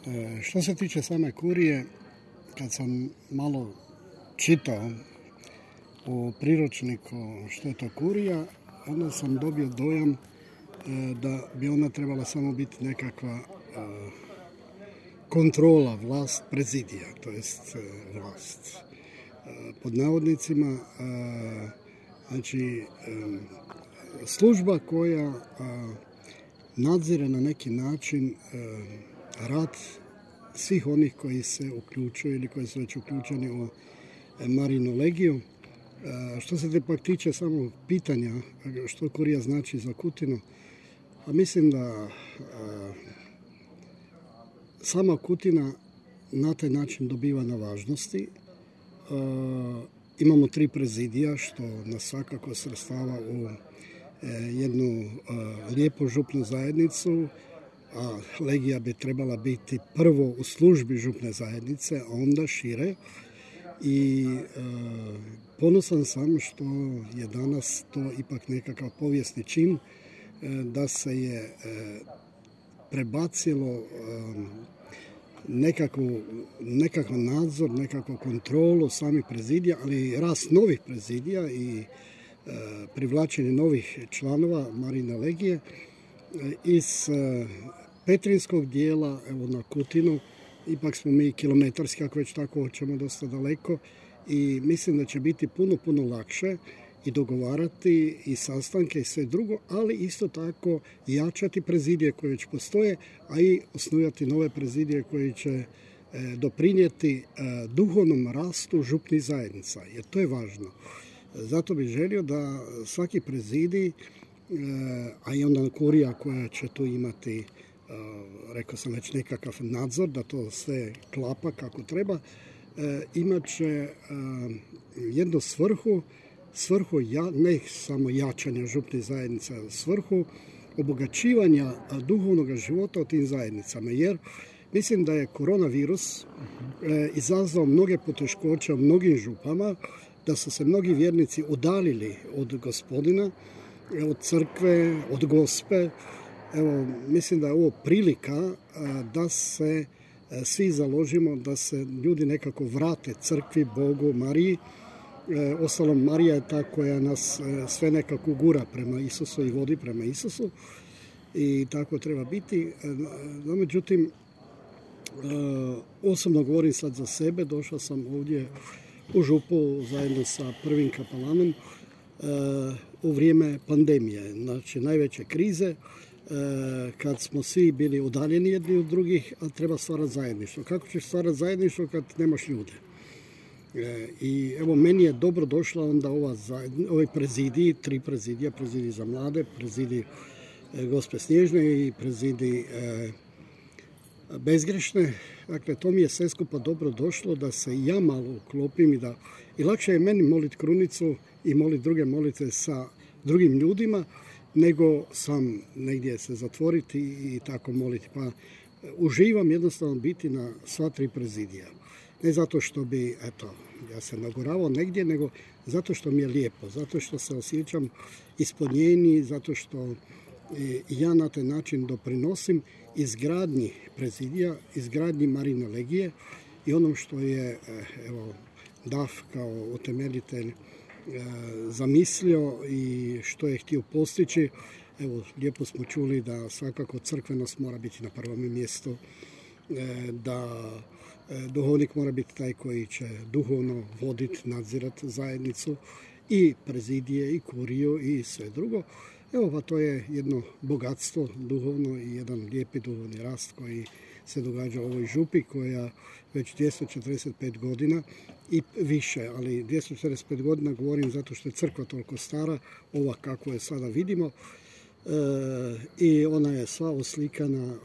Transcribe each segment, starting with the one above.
Što se tiče same kurije, kad sam malo čitao u priručniku što je to kurija, onda sam dobio dojam da bi ona trebala samo biti nekakva kontrola, vlast prezidija, to jest vlast pod navodnicima, znači služba koja nadzire na neki način rad svih onih koji se uključuju ili koji su već uključeni u Marinu legiju. Što se pak tiče samog pitanja što kurija znači za Kutinu, a mislim da sama Kutina na taj način dobiva na važnosti. Imamo 3 prezidija što nas svakako svrstava u jednu lijepu župnu zajednicu, a legija bi trebala biti prvo u službi župne zajednice, a onda šire. I ponosan sam što je danas to ipak nekakav povijesni čin, da se je prebacilo nekakav nadzor, nekakvu kontrolu samih prezidija, ali i rast novih prezidija i privlačenje novih članova Marine legije iz petrinskog dijela, evo na Kutinu. Ipak smo mi kilometarski, ako već tako hoćemo, dosta daleko i mislim da će biti puno lakše i dogovarati i sastanke i sve drugo, ali isto tako jačati prezidije koje već postoje, a i osnujati nove prezidije koje će doprinijeti duhovnom rastu župnih zajednica, jer to je važno. Zato bih želio da svaki prezidij, a i onda kurija koja će tu imati, rekao sam već, nekakav nadzor, da to sve klapa kako treba, imat će jednu svrhu ne samo jačanja župnih zajednica, svrhu obogaćivanja duhovnog života u tim zajednicama, jer mislim da je koronavirus izazvao mnoge poteškoće u mnogim župama, da su se mnogi vjernici udaljili od Gospodina, od crkve, od Gospe. Evo, mislim da je ovo prilika da se svi založimo, da se ljudi nekako vrate crkvi, Bogu, Mariji. Ostalom, Marija je ta koja nas sve nekako gura prema Isusu i vodi prema Isusu i tako treba biti. No, međutim, osobno govorim sad za sebe, došao sam ovdje u župu zajedno sa prvim kapelanom u vrijeme pandemije, znači najveće krize, kad smo svi bili udaljeni jedni od drugih, a treba stvarati zajedništvo. Kako ćeš stvarati zajedništvo kad nemaš ljude? I evo, meni je dobro došla onda ovaj prezidij, 3 prezidija, prezidij za mlade, prezidij Gospe Snježne i prezidij Bezgrešne. Dakle, to mi je sve skupa dobro došlo da se ja malo uklopim i lakše je meni moliti krunicu i moliti druge molitve sa drugim ljudima, nego sam negdje se zatvoriti i tako moliti. Pa uživam jednostavno biti na sva 3 prezidija. Ne zato što bi, ja se nagoravao negdje, nego zato što mi je lijepo, zato što se osjećam ispunjeniji, zato što ja na taj način doprinosim izgradnji prezidija, izgradnji Marine legije i onom što je Daf kao utemeljitelj zamislio i što je htio postići. Evo, lijepo smo čuli da svakako crkvenost mora biti na prvom mjestu, da duhovnik mora biti taj koji će duhovno voditi, nadzirati zajednicu i prezidije i kuriju i sve drugo. Evo, pa to je jedno bogatstvo duhovno i jedan lijepi duhovni rast koji se događa u ovoj župi koja već 245 godina i više, ali 245 godina govorim zato što je crkva toliko stara, ova kako je sada vidimo, i ona je sva oslikana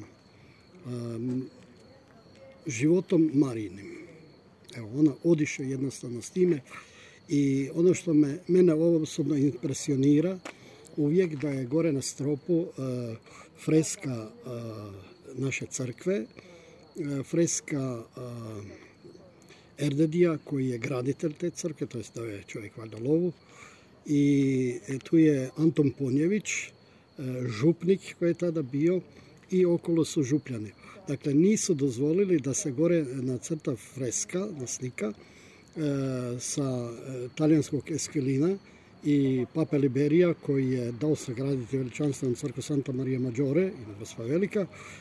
životom Marijinim. Evo, ona odiše jednostavno s time i ono što mene osobno impresionira uvijek da je gore na stropu freska naše crkve, freska Erdedija koji je graditelj te crkve, to jest da je čovjek valjda lovu, i tu je Anton Ponjević, župnik koji je tada bio, i okolo su župljani. Dakle, nisu dozvolili da se gore nacrta freska, slika sa talijanskog Esquilina i Pape Liberija koji je dao sagraditi veličanstvenu crkvu Santa Maria Maggiore ili Gospa Velika,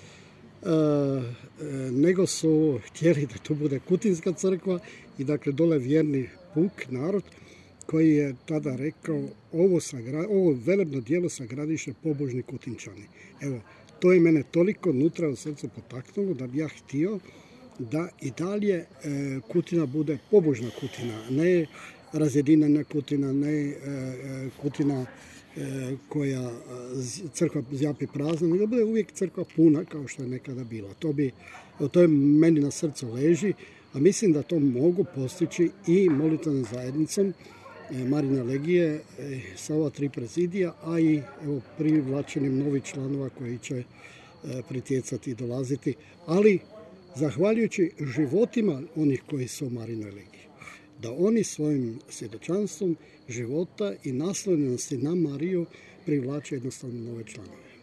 nego su htjeli da to bude kutinska crkva i dakle dole vjerni puk, narod, koji je tada rekao ovo velebno dijelo sagradiše pobožni Kutinčani. Evo, to je mene toliko nutra u srcu potaknulo da bi ja htio da i dalje Kutina bude pobožna Kutina, ne razjedinjena Kutina, ne Kutina koja crkva zjapi prazna, nego bude uvijek crkva puna kao što je nekada bila. To je meni na srcu leži, a mislim da to mogu postići i molitvenom zajednicom Marine legije sa ova 3 prezidija, a i privlačenjem novih članova koji će pritjecati i dolaziti, ali zahvaljujući životima onih koji su u Marinoj legiji. Da oni svojim svjedočanstvom života i naslonjenosti na Mariju privlače jednostavno nove članove.